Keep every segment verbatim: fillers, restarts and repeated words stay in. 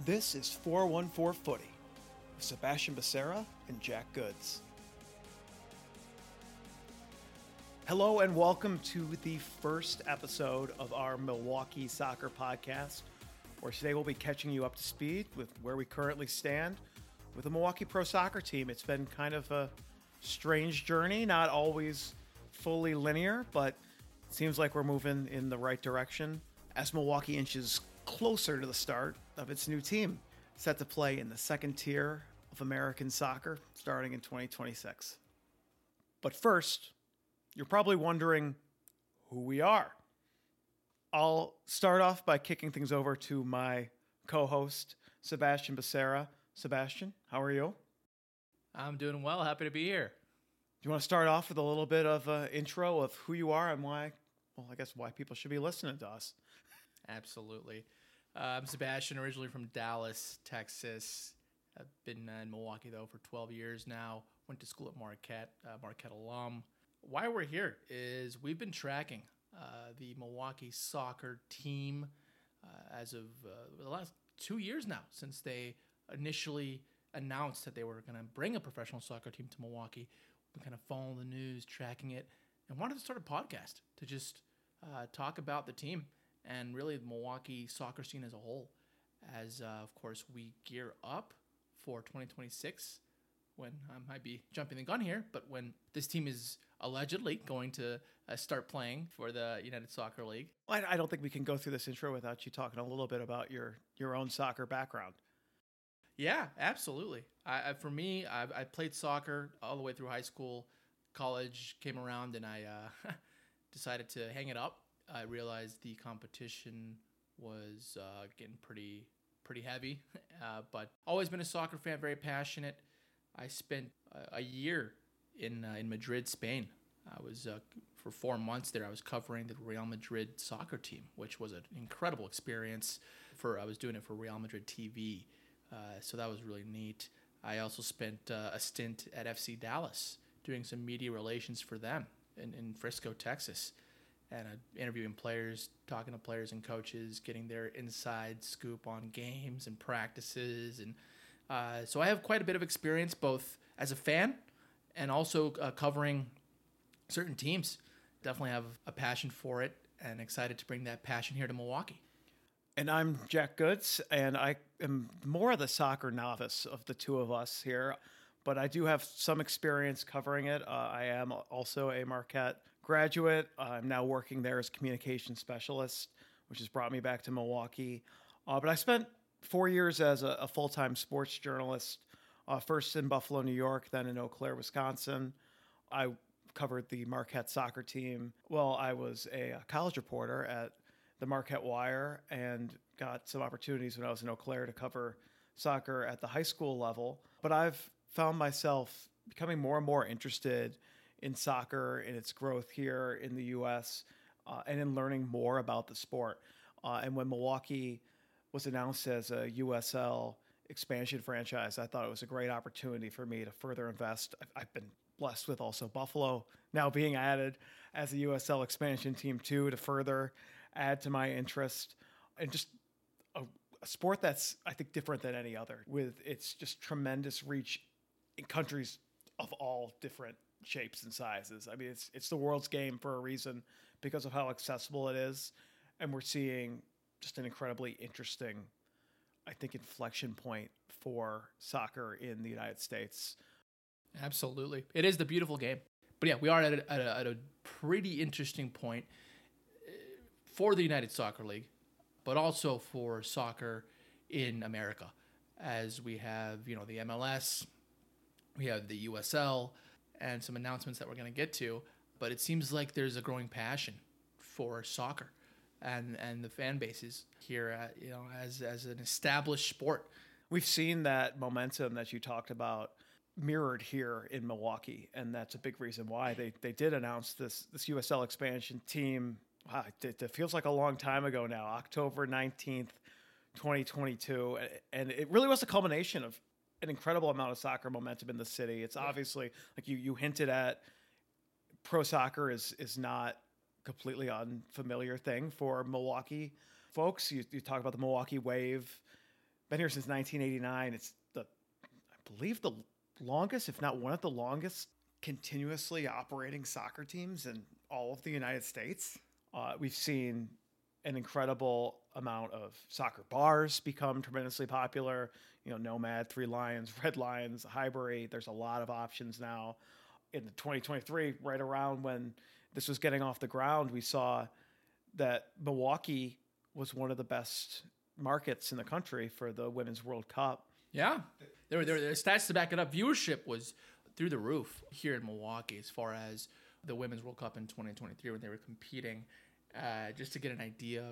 This is four one four Footy with Sebastian Becerra and Jack Goods. Hello and welcome to the first episode of our Milwaukee Soccer Podcast, where today we'll be catching you up to speed with where we currently stand with the Milwaukee Pro Soccer team. It's been kind of a strange journey, not always fully linear, but it seems like we're moving in the right direction as Milwaukee inches closer to the start of its new team, set to play in the second tier of American soccer starting in twenty twenty-six. But first, you're probably wondering who we are. I'll start off by kicking things over to my co-host, Sebastian Becerra. Sebastian, how are you? I'm doing well. Happy to be here. Do you want to start off with a little bit of an intro of who you are and why, well, I guess why people should be listening to us? Absolutely. Uh, I'm Sebastian, originally from Dallas, Texas. I've been uh, in Milwaukee, though, for twelve years now. Went to school at Marquette, uh, Marquette alum. Why we're here is we've been tracking uh, the Milwaukee soccer team uh, as of uh, the last two years now, since they initially announced that they were going to bring a professional soccer team to Milwaukee. We've been kind of following the news, tracking it, and wanted to start a podcast to just uh, talk about the team and really the Milwaukee soccer scene as a whole, as, uh, of course, we gear up for twenty twenty-six, when I might be jumping the gun here, but when this team is allegedly going to uh, start playing for the United Soccer League. I, I don't think we can go through this intro without you talking a little bit about your, your own soccer background. Yeah, absolutely. I, I, for me, I, I played soccer all the way through high school. College came around, and I uh, decided to hang it up. I realized the competition was uh, getting pretty pretty heavy, uh, but always been a soccer fan, very passionate. I spent a, a year in uh, in Madrid, Spain. I was uh, for four months there. I was covering the Real Madrid soccer team, which was an incredible experience. For I was doing it for Real Madrid T V, uh, so that was really neat. I also spent uh, a stint at F C Dallas doing some media relations for them in, in Frisco, Texas. And uh, interviewing players, talking to players and coaches, getting their inside scoop on games and practices. And uh, so I have quite a bit of experience both as a fan and also uh, covering certain teams. Definitely have a passion for it and excited to bring that passion here to Milwaukee. And I'm Jack Goods, and I am more of the soccer novice of the two of us here, but I do have some experience covering it. Uh, I am also a Marquette graduate. I'm now working there as a communication specialist, which has brought me back to Milwaukee. Uh, but I spent four years as a, a full-time sports journalist, uh, first in Buffalo, New York, then in Eau Claire, Wisconsin. I covered the Marquette soccer team. Well, I was a, a college reporter at the Marquette Wire and got some opportunities when I was in Eau Claire to cover soccer at the high school level. But I've found myself becoming more and more interested in soccer and its growth here in the U S uh, and in learning more about the sport. Uh, and when Milwaukee was announced as a U S L expansion franchise, I thought it was a great opportunity for me to further invest. I've, I've been blessed with also Buffalo now being added as a U S L expansion team too, to further add to my interest, and just a, a sport that's, I think, different than any other, with its just tremendous reach in countries of all different shapes and sizes. I mean, it's it's the world's game for a reason because of how accessible it is, and we're seeing just an incredibly interesting, I think, inflection point for soccer in the United States. Absolutely. It is the beautiful game. But yeah, we are at a, at a, at a pretty interesting point for the United Soccer League, but also for soccer in America, as we have, you know, the M L S, we have the U S L, and some announcements that we're going to get to. But it seems like there's a growing passion for soccer and and the fan bases here, at, you know, as as an established sport. We've seen that momentum that you talked about mirrored here in Milwaukee, and that's a big reason why they they did announce this this U S L expansion team. Wow, it, it feels like a long time ago now, October nineteenth, twenty twenty-two, and it really was a culmination of an incredible amount of soccer momentum in the city. It's yeah. obviously, like you you hinted at, pro soccer is is not completely unfamiliar thing for Milwaukee folks. You, you talk about the Milwaukee Wave, been here since nineteen eighty-nine. It's the, I believe, the longest, if not one of the longest, continuously operating soccer teams in all of the United States. Uh, we've seen an incredible amount of soccer bars become tremendously popular. You know, Nomad, Three Lions, Red Lions, Highbury. There's a lot of options now. In twenty twenty-three, right around when this was getting off the ground, we saw that Milwaukee was one of the best markets in the country for the Women's World Cup. Yeah. There were, there were stats to back it up. Viewership was through the roof here in Milwaukee as far as the Women's World Cup in twenty twenty-three when they were competing. Uh, just to get an idea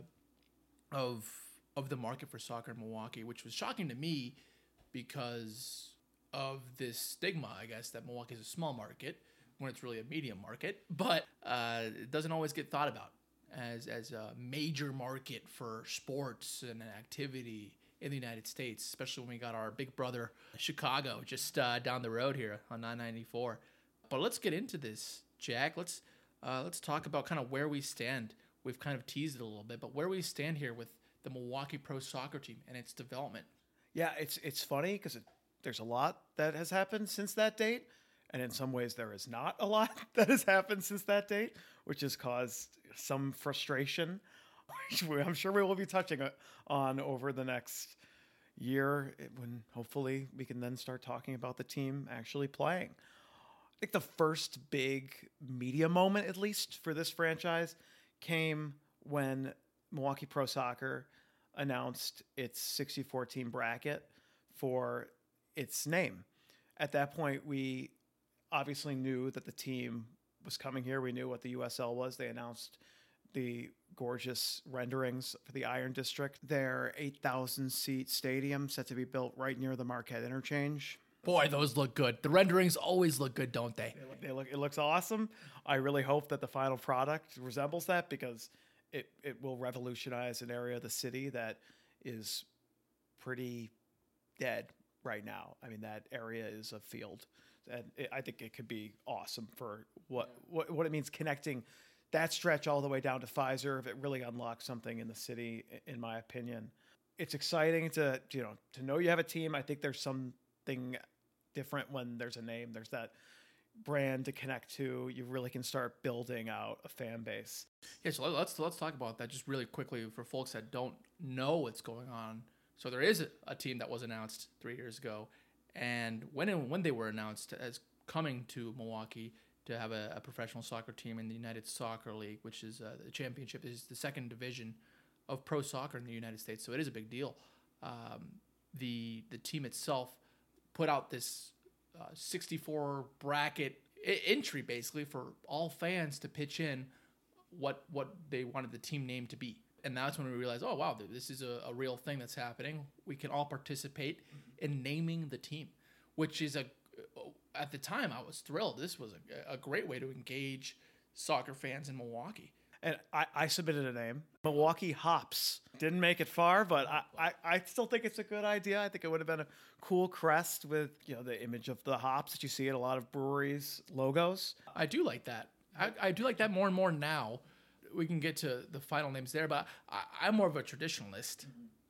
of of the market for soccer in Milwaukee, which was shocking to me because of this stigma, I guess, that Milwaukee is a small market when it's really a medium market, but uh, it doesn't always get thought about as as a major market for sports and activity in the United States, especially when we got our big brother Chicago just uh, down the road here on nine ninety-four. But let's get into this, Jack. Let's uh, let's talk about kind of where we stand. We've kind of teased it a little bit, but where we stand here with the Milwaukee Pro Soccer team and its development. Yeah, it's it's funny because it, there's a lot that has happened since that date, and in some ways there is not a lot that has happened since that date, which has caused some frustration, which we- I'm sure we will be touching on over the next year when hopefully we can then start talking about the team actually playing. I think the first big media moment, at least for this franchise, came when Milwaukee Pro Soccer announced its sixty-four team bracket for its name. At that point, we obviously knew that the team was coming here. We knew what the U S L was. They announced the gorgeous renderings for the Iron District, their eight thousand seat stadium set to be built right near the Marquette Interchange. Boy, those look good. The renderings always look good, don't they? They look, they look, it looks awesome. I really hope that the final product resembles that because it, it will revolutionize an area of the city that is pretty dead right now. I mean, that area is a field. And it, I think it could be awesome for what, what, what it means connecting that stretch all the way down to Pfizer. If it really unlocks something in the city, in my opinion. It's exciting to, you know, to know you have a team. I think there's something different when there's a name. There's that brand to connect to. You really can start building out a fan base. Yeah, so let's let's talk about that just really quickly for folks that don't know what's going on. So there is a, a team that was announced three years ago, and when it, when they were announced as coming to Milwaukee to have a, a professional soccer team in the United Soccer League, which is uh, the championship, is the second division of pro soccer in the United States. So it is a big deal. Um, the the team itself put out this uh, sixty-four bracket I- entry basically for all fans to pitch in what what they wanted the team name to be. And that's when we realized, oh, wow, this is a, a real thing that's happening. We can all participate in naming the team, which is a, at the time I was thrilled. This was a, a great way to engage soccer fans in Milwaukee. And I, I submitted a name, Milwaukee Hops. Didn't make it far, but I, I, I still think it's a good idea. I think it would have been a cool crest with, you know, the image of the hops that you see at a lot of breweries' logos. I do like that. I, I do like that more and more now. We can get to the final names there, but I, I'm more of a traditionalist.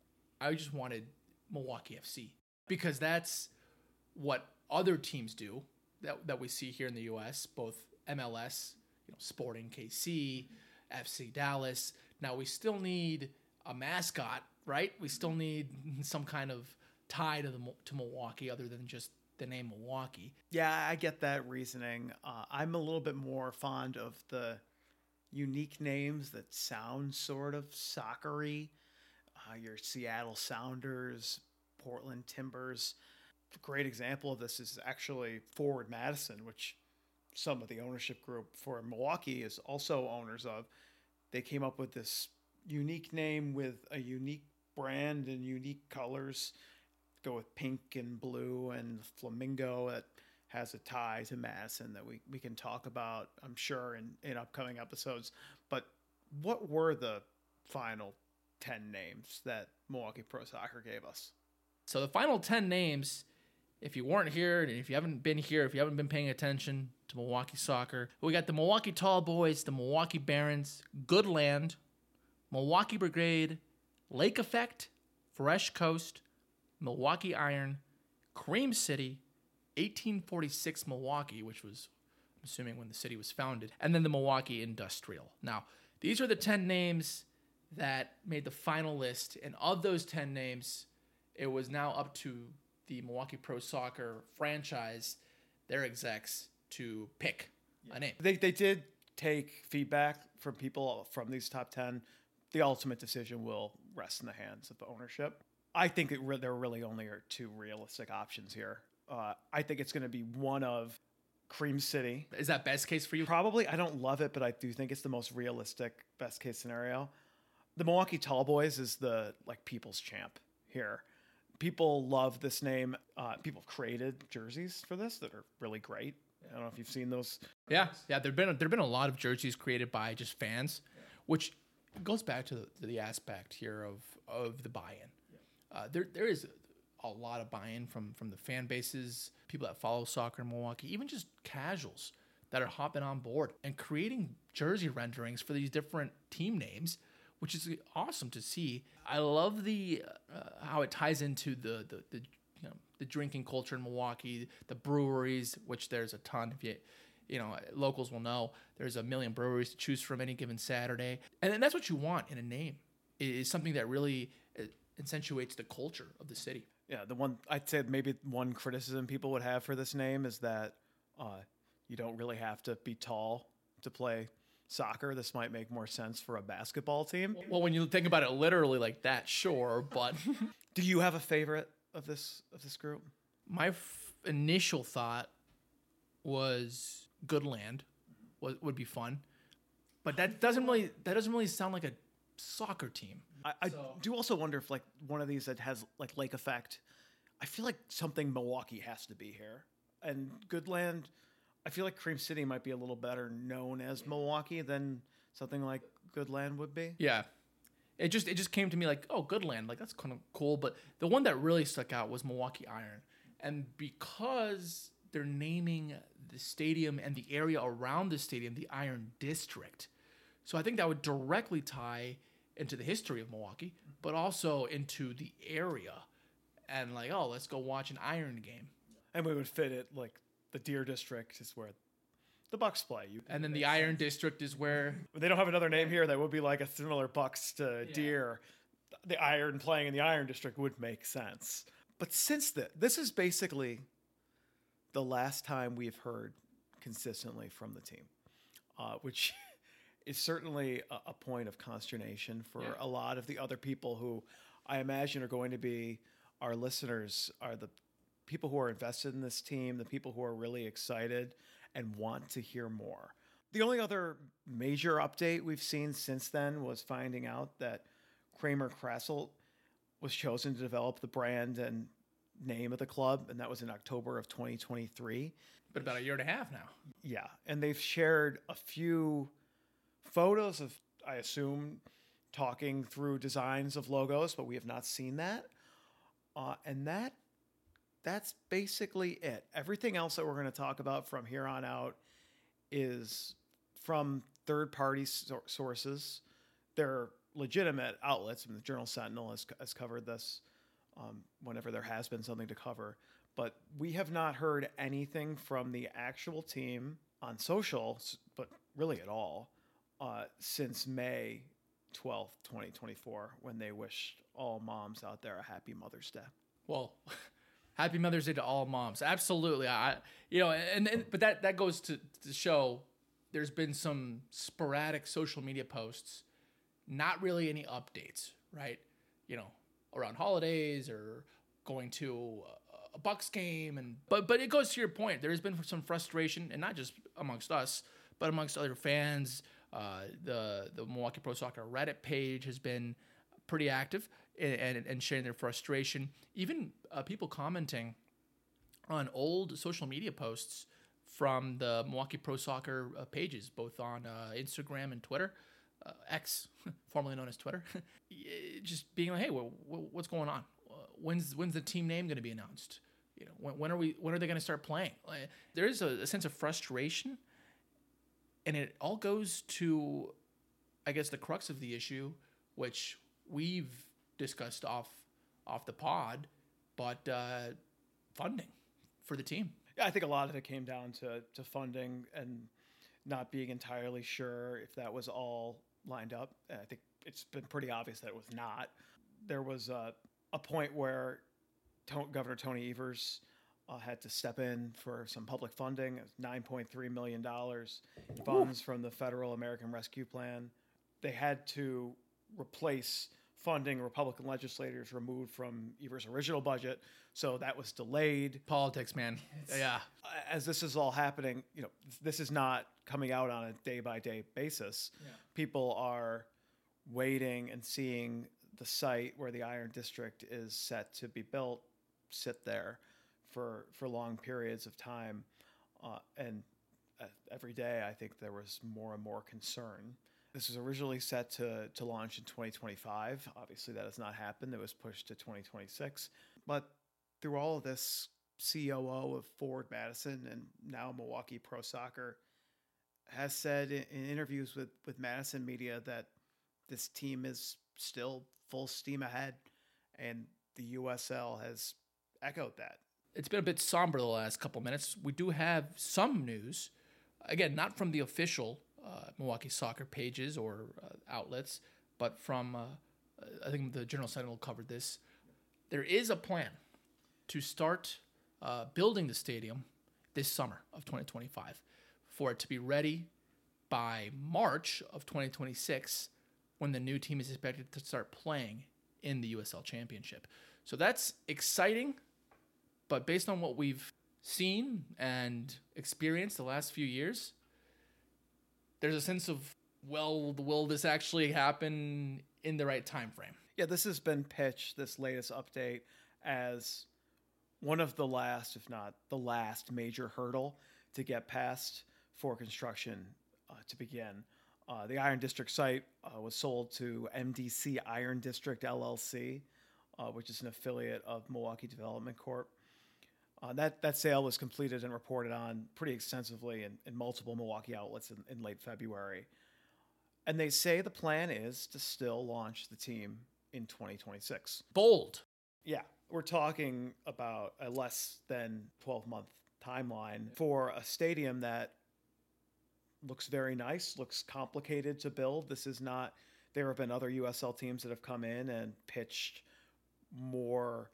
I just wanted Milwaukee F C because that's what other teams do that, that we see here in the U S, both M L S, you know, Sporting K C, F C Dallas. Now we still need a mascot, right? We still need some kind of tie to the to Milwaukee other than just the name Milwaukee. Yeah, I get that reasoning. Uh, I'm a little bit more fond of the unique names that sound sort of soccery. Uh, your Seattle Sounders, Portland Timbers. A great example of this is actually Forward Madison, which some of the ownership group for Milwaukee is also owners of. They came up with this unique name with a unique brand and unique colors. Go with pink and blue and flamingo that has a tie to Madison that we, we can talk about, I'm sure, in, in upcoming episodes. But what were the final ten names that Milwaukee Pro Soccer gave us? So the final ten names, if you weren't here, and if you haven't been here, if you haven't been paying attention to Milwaukee soccer, we got the Milwaukee Tall Boys, the Milwaukee Barons, Goodland, Milwaukee Brigade, Lake Effect, Fresh Coast, Milwaukee Iron, Cream City, eighteen forty-six Milwaukee, which was, I'm assuming, when the city was founded, and then the Milwaukee Industrial. Now, these are the ten names that made the final list, and of those ten names, it was now up to the Milwaukee Pro Soccer franchise, their execs, to pick a name. They they did take feedback from people from these top ten. The ultimate decision will rest in the hands of the ownership. I think it re- there really only are two realistic options here. Uh, I think it's going to be one of Cream City. Is that best case for you? Probably. I don't love it, but I do think it's the most realistic best case scenario. The Milwaukee Tall Boys is the like people's champ here. People love this name. Uh, people have created jerseys for this that are really great. I don't know if you've seen those. Yeah, yeah. There've been there've been a lot of jerseys created by just fans, which goes back to the, to the aspect here of of the buy-in. Uh, there there is a lot of buy-in from from the fan bases, people that follow soccer in Milwaukee, even just casuals that are hopping on board and creating jersey renderings for these different team names, which is awesome to see. I love the uh, how it ties into the the, the you know the drinking culture in Milwaukee, the breweries, which there's a ton. If you you know locals will know, there's a million breweries to choose from any given Saturday, and then that's what you want in a name, is something that really uh, accentuates the culture of the city. Yeah, the one I'd say maybe one criticism people would have for this name is that uh, you don't really have to be tall to play soccer. This might make more sense for a basketball team. Well, when you think about it literally like that, sure, but Do you have a favorite of this of this group? my f- initial thought was Goodland was, would be fun, but that doesn't really that doesn't really sound like a soccer team. I, I So- do also wonder if like one of these that has like lake effect. I feel like something Milwaukee has to be here, and Goodland. I feel like Cream City might be a little better known as Milwaukee than something like Goodland would be. Yeah. It just it just came to me like, oh, Goodland, like that's kind of cool. But the one that really stuck out was Milwaukee Iron. And because they're naming the stadium and the area around the stadium the Iron District. So I think that would directly tie into the history of Milwaukee, but also into the area. And like, oh, let's go watch an Iron game. And we would fit it like the Deer District is where the Bucks play. You, And then the Iron District is where they don't have another name here that would be like a similar Bucks to Yeah. Deer. The Iron playing in the Iron District would make sense. But since the, this is basically the last time we've heard consistently from the team, uh, which is certainly a, a point of consternation for Yeah. a lot of the other people who I imagine are going to be our listeners, are the people who are invested in this team, the people who are really excited and want to hear more. The only other major update we've seen since then was finding out that Kramer Krasselt was chosen to develop the brand and name of the club, and that was in October of twenty twenty-three. but about a year and a half now. Yeah, and they've shared a few photos of, I assume, talking through designs of logos, but we have not seen that. Uh, and that that's basically it. Everything else that we're going to talk about from here on out is from third-party sor- sources. They're legitimate outlets, and the Journal Sentinel has, has covered this um, whenever there has been something to cover. But we have not heard anything from the actual team on social, s- but really at all, uh, since May twelfth, twenty twenty-four, when they wished all moms out there a happy Mother's Day. Well, happy Mother's Day to all moms. Absolutely. I, you know, and, and but that, that goes to, to show there's been some sporadic social media posts, not really any updates, right? You know, around holidays or going to a, a Bucks game. And but but it goes to your point. There has been some frustration, and not just amongst us, but amongst other fans. Uh, the the Milwaukee Pro Soccer Reddit page has been pretty active and, and, and sharing their frustration. Even uh, people commenting on old social media posts from the Milwaukee Pro Soccer uh, pages, both on uh, Instagram and Twitter, uh, X, formerly known as Twitter, just being like, "Hey, well, what's going on? Uh, when's when's the team name going to be announced? You know, when, when are we when are they going to start playing?" Like, there is a, a sense of frustration, and it all goes to, I guess, the crux of the issue, which we've discussed off off the pod, but uh, funding for the team. Yeah, I think a lot of it came down to, to funding and not being entirely sure if that was all lined up. And I think it's been pretty obvious that it was not. There was a, a point where to- Governor Tony Evers uh, had to step in for some public funding, nine point three million dollars in funds Ooh. From the Federal American Rescue Plan. They had to replace funding Republican legislators removed from Evers' original budget, so that was delayed. Politics, man. It's, yeah. As this is all happening, you know, this is not coming out on a day-by-day basis. Yeah. People are waiting and seeing the site where the Iron District is set to be built sit there for for long periods of time, uh, and uh, every day I think there was more and more concern. This was originally set to, to launch in twenty twenty-five. Obviously, that has not happened. It was pushed to twenty twenty-six. But through all of this, C O O of Forward Madison and now Milwaukee Pro Soccer has said in, in interviews with, with Madison media that this team is still full steam ahead, and the U S L has echoed that. It's been a bit somber the last couple minutes. We do have some news, again, not from the official Uh, Milwaukee soccer pages or uh, outlets, but from, uh, I think the Journal Sentinel covered this. There is a plan to start uh, building the stadium this summer of twenty twenty-five for it to be ready by March of twenty twenty-six when the new team is expected to start playing in the U S L Championship. So that's exciting, but based on what we've seen and experienced the last few years, there's a sense of, well, will this actually happen in the right time frame? Yeah, this has been pitched, this latest update, as one of the last, if not the last, major hurdle to get past for construction uh, to begin. Uh, the Iron District site uh, was sold to M D C Iron District L L C, uh, which is an affiliate of Milwaukee Development Corp. Uh, that, that sale was completed and reported on pretty extensively in, in multiple Milwaukee outlets in, in late February. And they say the plan is to still launch the team in twenty twenty-six. Bold. Yeah. We're talking about a less than twelve-month timeline for a stadium that looks very nice, looks complicated to build. This is not... There have been other U S L teams that have come in and pitched more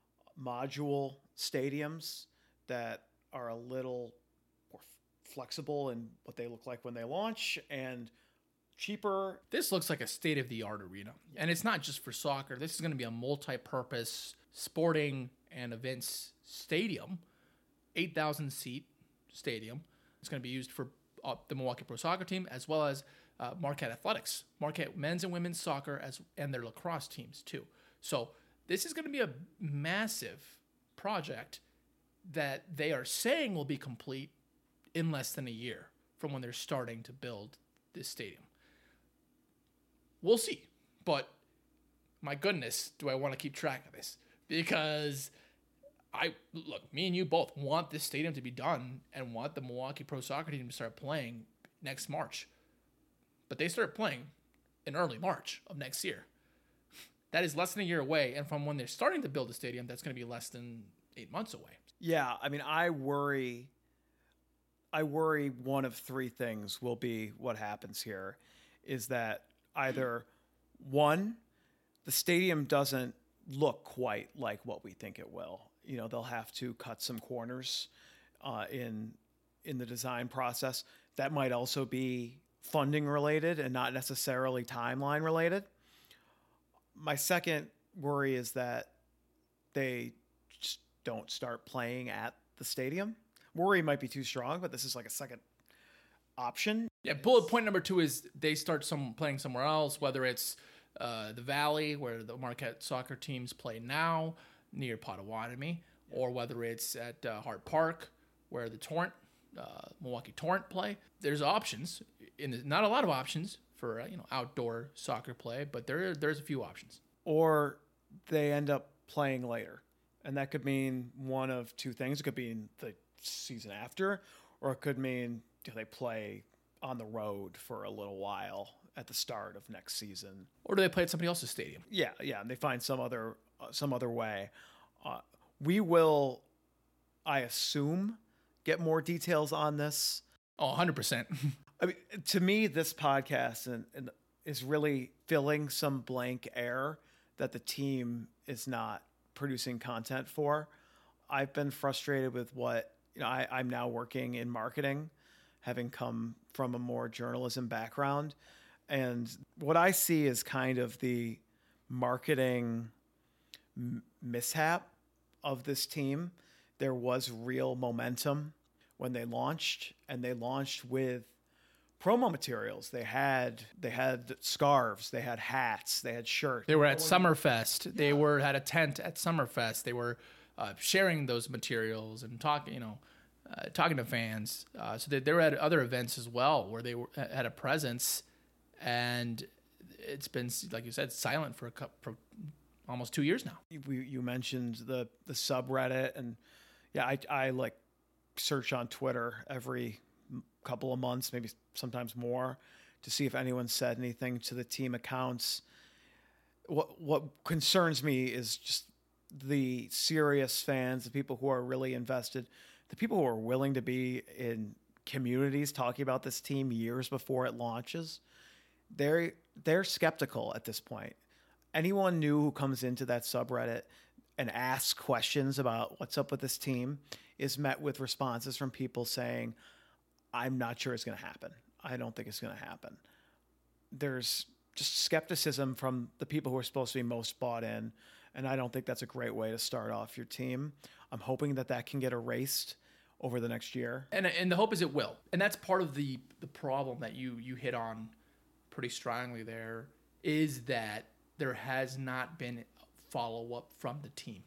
module stadiums that are a little more flexible in what they look like when they launch and cheaper. This looks like a state-of-the-art arena. And it's not just for soccer. This is going to be a multi-purpose sporting and events stadium, eight thousand seat stadium. It's going to be used for uh, the Milwaukee Pro Soccer team as well as uh, Marquette Athletics, Marquette men's and women's soccer as and their lacrosse teams too. So this is going to be a massive project that they are saying will be complete in less than a year from when they're starting to build this stadium. We'll see. But my goodness, do I want to keep track of this? Because I look, me and you both want this stadium to be done and want the Milwaukee Pro Soccer team to start playing next March. But they start playing in early March of next year. That is less than a year away, and from when they're starting to build the stadium, that's going to be less than eight months away. Yeah, I mean, I worry. I worry one of three things will be what happens here, is that either one, the stadium doesn't look quite like what we think it will. You know, they'll have to cut some corners uh, in in the design process. That might also be funding related and not necessarily timeline related. My second worry is that they just don't start playing at the stadium. Worry might be too strong, but this is like a second option. Yeah, bullet point number two is they start some playing somewhere else, whether it's uh, the Valley, where the Marquette soccer teams play now, near Potawatomi, yeah. or whether it's at uh, Hart Park, where the Torrent, uh, Milwaukee Torrent play. There's options, in not a lot of options for uh, you know outdoor soccer play, but there there's a few options. Or they end up playing later, and that could mean one of two things. It could mean the season after, or it could mean do they play on the road for a little while at the start of next season, or do they play at somebody else's stadium? Yeah, yeah, and they find some other uh, some other way. Uh, We will, I assume, get more details on this. Oh, one hundred percent. I mean, to me, this podcast and, and is really filling some blank air that the team is not producing content for. I've been frustrated with what, you know, I, I'm now working in marketing, having come from a more journalism background. And what I see is kind of the marketing m- mishap of this team. There was real momentum when they launched, and they launched with promo materials. They had they had scarves, they had hats, they had shirts. They were at Summerfest. They were had a tent at Summerfest. They were uh, sharing those materials and talking, you know, uh, talking to fans. Uh, so they, they were at other events as well where they were, had a presence, and it's been, like you said, silent for a couple, for almost two years now. You, you mentioned the the subreddit, and yeah, I I like search on Twitter every couple of months, maybe sometimes more, to see if anyone said anything to the team accounts. What what concerns me is just the serious fans, the people who are really invested, the people who are willing to be in communities talking about this team years before it launches. They're they're skeptical at this point. Anyone new who comes into that subreddit and asks questions about what's up with this team is met with responses from people saying, I'm not sure it's going to happen. I don't think it's going to happen. There's just skepticism from the people who are supposed to be most bought in, and I don't think that's a great way to start off your team. I'm hoping that that can get erased over the next year. And and the hope is it will. And that's part of the the problem that you you hit on pretty strongly there, is that there has not been follow-up from the team.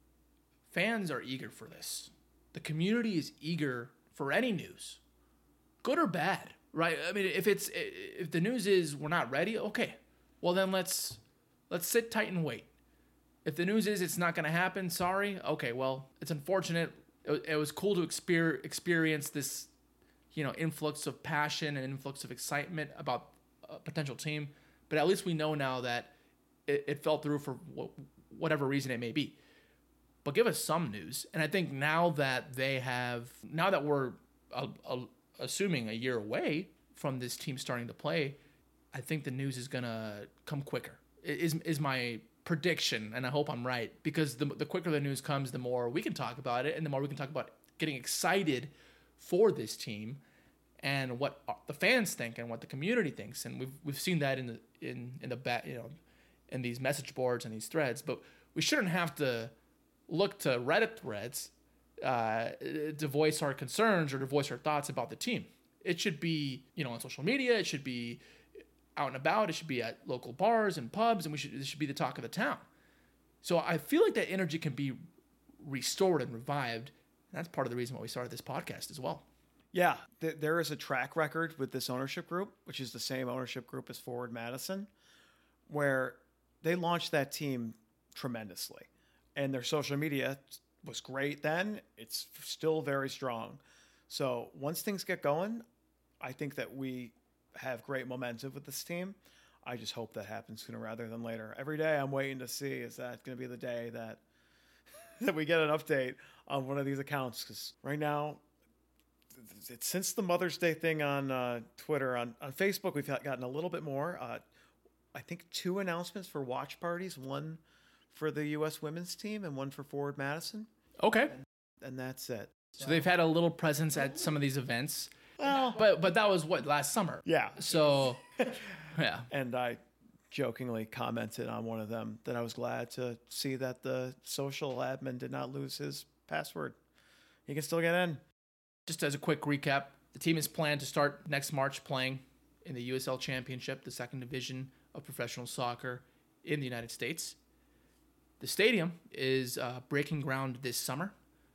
Fans are eager for this. The community is eager for any news, good or bad, right? I mean, if it's if the news is we're not ready, okay, well then let's let's sit tight and wait. If the news is it's not going to happen, sorry, okay, well it's unfortunate. It, it was cool to exper- experience this, you know, influx of passion and influx of excitement about a potential team, but at least we know now that it, it fell through for wh- whatever reason it may be. But give us some news. And I think now that they have, now that we're uh, uh, assuming a year away from this team starting to play, I think the news is going to come quicker, is is my prediction. And I hope I'm right, because the, the quicker the news comes, the more we can talk about it, and the more we can talk about getting excited for this team and what the fans think and what the community thinks. And we've we've seen that in the in in the back, you know, in these message boards and these threads. But we shouldn't have to look to Reddit threads uh, to voice our concerns or to voice our thoughts about the team. It should be, you know, on social media. It should be out and about. It should be at local bars and pubs, and we should it should be the talk of the town. So I feel like that energy can be restored and revived. And that's part of the reason why we started this podcast as well. Yeah, th- there is a track record with this ownership group, which is the same ownership group as Forward Madison, where they launched that team tremendously. And their social media was great then. It's still very strong. So once things get going, I think that we have great momentum with this team. I just hope that happens sooner rather than later. Every day I'm waiting to see, is that going to be the day that that we get an update on one of these accounts? Because right now, it's, since the Mother's Day thing on uh, Twitter, on, on Facebook, we've gotten a little bit more. Uh, I think two announcements for watch parties, one for the U S women's team and one for Forward Madison. Okay. And, and that's it. So they've had a little presence at some of these events. Well, But but that was what, last summer? yeah. So, yeah. And I jokingly commented on one of them that I was glad to see that the social admin did not lose his password. He can still get in. Just as a quick recap, the team is planned to start next March playing in the U S L Championship, the second division of professional soccer in the United States. The stadium is uh, breaking ground this summer.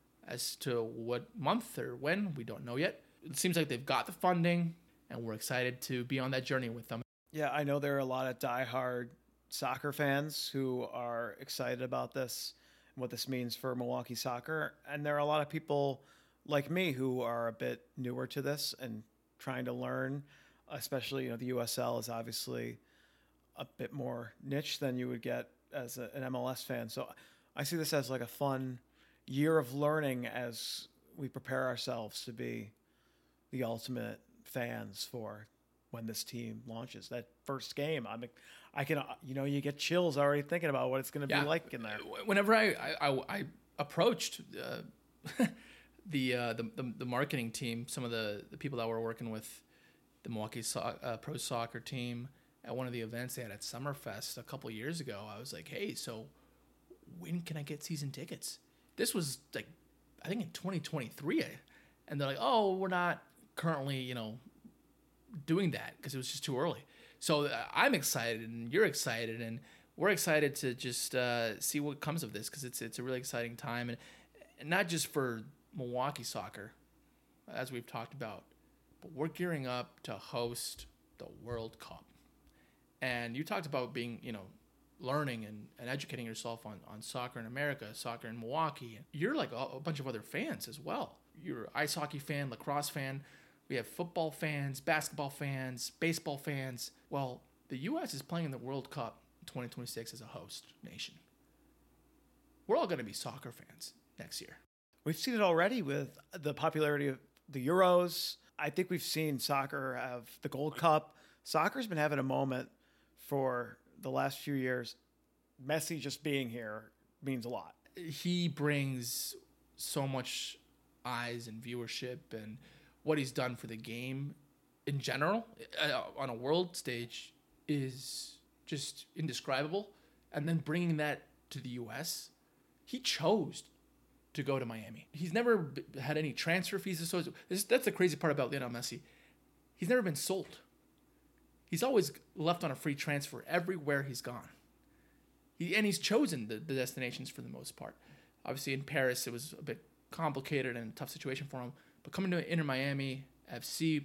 As to what month or when, we don't know yet. It seems like they've got the funding, and we're excited to be on that journey with them. Yeah, I know there are a lot of diehard soccer fans who are excited about this and what this means for Milwaukee soccer. And there are a lot of people like me who are a bit newer to this and trying to learn, especially, you know, the U S L is obviously a bit more niche than you would get as a, an M L S fan. So I see this as like a fun year of learning as we prepare ourselves to be the ultimate fans for when this team launches. That first game, I'm, I can, you know, you get chills already thinking about what it's going to Yeah. be like in there. Whenever I I, I, I approached uh, the, uh, the the the marketing team, some of the, the people that were working with the Milwaukee so- uh, Pro Soccer team at one of the events they had at Summerfest a couple years ago, I was like, hey, so when can I get season tickets? This was like, I think in twenty twenty-three, and they're like, oh, we're not currently, you know, doing that because it was just too early. So uh, I'm excited, and you're excited, and we're excited to just uh, see what comes of this because it's it's a really exciting time, and, and not just for Milwaukee soccer, as we've talked about, but we're gearing up to host the World Cup. And you talked about being, you know, learning and, and educating yourself on, on soccer in America, soccer in Milwaukee. You're like a, a bunch of other fans as well. You're an ice hockey fan, lacrosse fan. We have football fans, basketball fans, baseball fans. Well, the U S is playing in the World Cup in twenty twenty-six as a host nation. We're all going to be soccer fans next year. We've seen it already with the popularity of the Euros. I think we've seen soccer have the Gold Cup. Soccer's been having a moment for the last few years. Messi just being here means a lot. He brings so much eyes and viewership, and what he's done for the game in general uh, on a world stage is just indescribable. And then bringing that to the U S, he chose to go to Miami. He's never b- had any transfer fees associated. This, that's the crazy part about Lionel Messi. He's never been sold. He's always left on a free transfer everywhere he's gone. He, and he's chosen the, the destinations for the most part. Obviously, in Paris, it was a bit complicated and a tough situation for him. But coming to Inter Miami F C,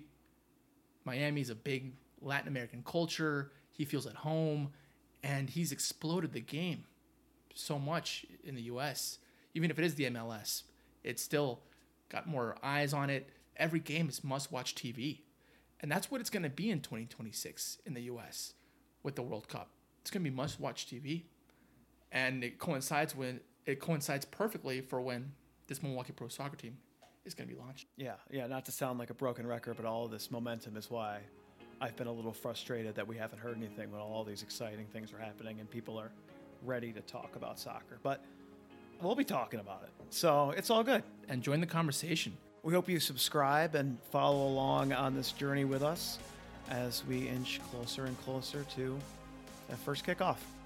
Miami is a big Latin American culture. He feels at home, and he's exploded the game so much in the U S. Even if it is the M L S, it's still got more eyes on it. Every game is must-watch T V. And that's what it's going to be in twenty twenty-six in the U S with the World Cup. It's going to be must-watch T V. And it coincides when it coincides perfectly for when this Milwaukee Pro Soccer team is going to be launched. Yeah, yeah, not to sound like a broken record, but all of this momentum is why I've been a little frustrated that we haven't heard anything when all these exciting things are happening and people are ready to talk about soccer. But we'll be talking about it. So it's all good. And join the conversation. We hope you subscribe and follow along on this journey with us as we inch closer and closer to that first kickoff.